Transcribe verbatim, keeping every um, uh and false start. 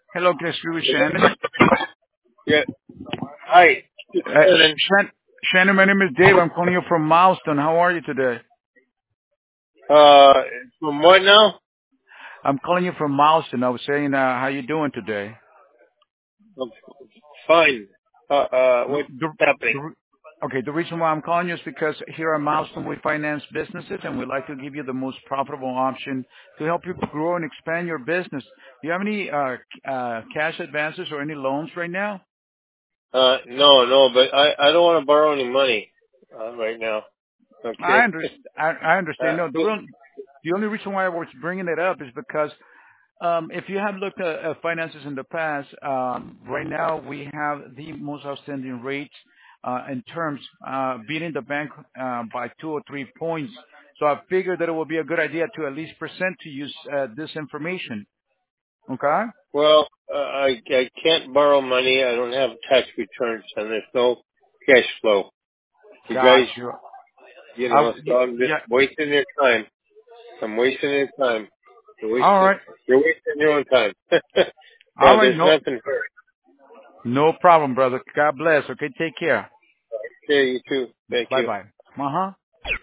Hello, can I speak with Shannon? Yeah. Hi. Uh, Shannon. Shan- Shannon, my name is Dave. I'm calling you from Milestone. How are you today? Uh, from what now? I'm calling you from Milestone. I was saying, uh, how you doing today? I'm fine. Uh, uh, The, what's the, happening? the, re- okay, the reason why I'm calling you is because here at Milestone we finance businesses and we'd like to give you the most profitable option to help you grow and expand your business. Do you have any uh, c- uh, cash advances or any loans right now? Uh, no, no, but I, I don't want to borrow any money, uh, right now. I Okay. understand. I, I understand. uh, No, the real, the only reason why I was bringing it up is because Um, if you have looked at at finances in the past, um, right now we have the most outstanding rates uh, in terms, uh, beating the bank uh, by two or three points. So I figured that it would be a good idea to at least present to you uh, this information. Okay? well, uh, I, I can't borrow money. I don't have tax returns and there's no cash flow. You Got guys, you. you I, know, so I'm just yeah. wasting your time. I'm wasting your time. You're All wasting, right. you're wasting your own time. All yeah, right. there's No, nothing for it. no problem, brother. God bless. Okay. Take care. Okay, you too. Thank Bye you. bye. Uh huh.